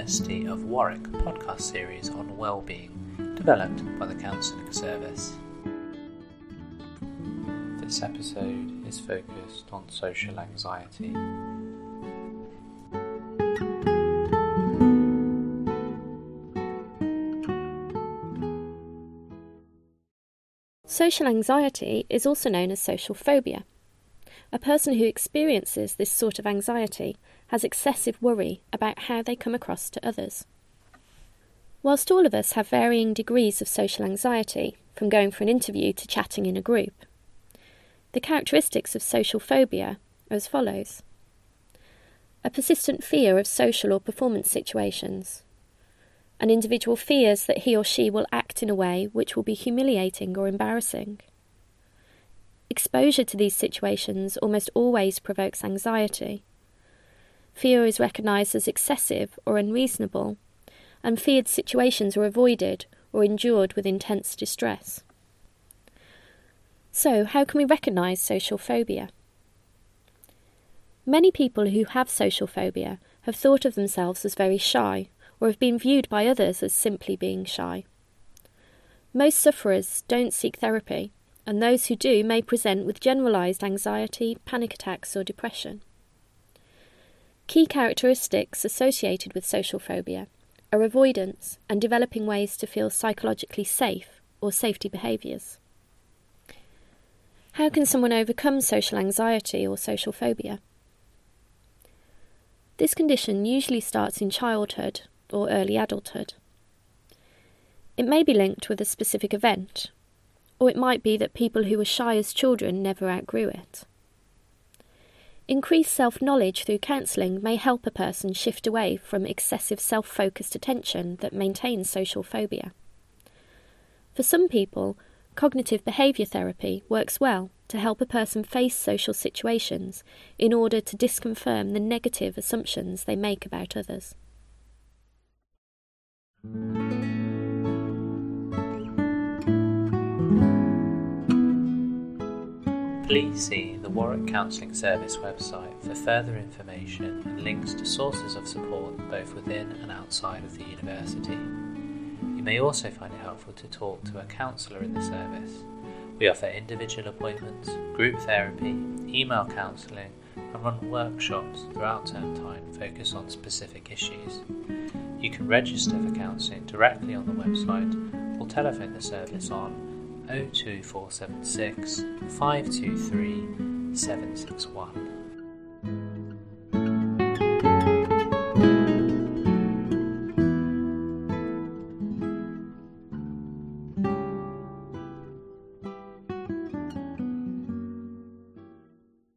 University of Warwick podcast series on well-being, developed by the Counselling Service. This episode is focused on social anxiety. Social anxiety is also known as social phobia. A person who experiences this sort of anxiety has excessive worry about how they come across to others. Whilst all of us have varying degrees of social anxiety, from going for an interview to chatting in a group, the characteristics of social phobia are as follows. A persistent fear of social or performance situations. An individual fears that he or she will act in a way which will be humiliating or embarrassing. Exposure to these situations almost always provokes anxiety. Fear is recognised as excessive or unreasonable, and feared situations are avoided or endured with intense distress. So, how can we recognise social phobia? Many people who have social phobia have thought of themselves as very shy, or have been viewed by others as simply being shy. Most sufferers don't seek therapy, and those who do may present with generalised anxiety, panic attacks or depression. Key characteristics associated with social phobia are avoidance and developing ways to feel psychologically safe or safety behaviours. How can someone overcome social anxiety or social phobia? This condition usually starts in childhood or early adulthood. It may be linked with a specific event, or it might be that people who were shy as children never outgrew it. Increased self-knowledge through counselling may help a person shift away from excessive self-focused attention that maintains social phobia. For some people, cognitive behaviour therapy works well to help a person face social situations in order to disconfirm the negative assumptions they make about others. Please see the Warwick Counselling Service website for further information and links to sources of support both within and outside of the university. You may also find it helpful to talk to a counsellor in the service. We offer individual appointments, group therapy, email counselling, and run workshops throughout term time focused on specific issues. You can register for counselling directly on the website or telephone the service on 02476 523 761.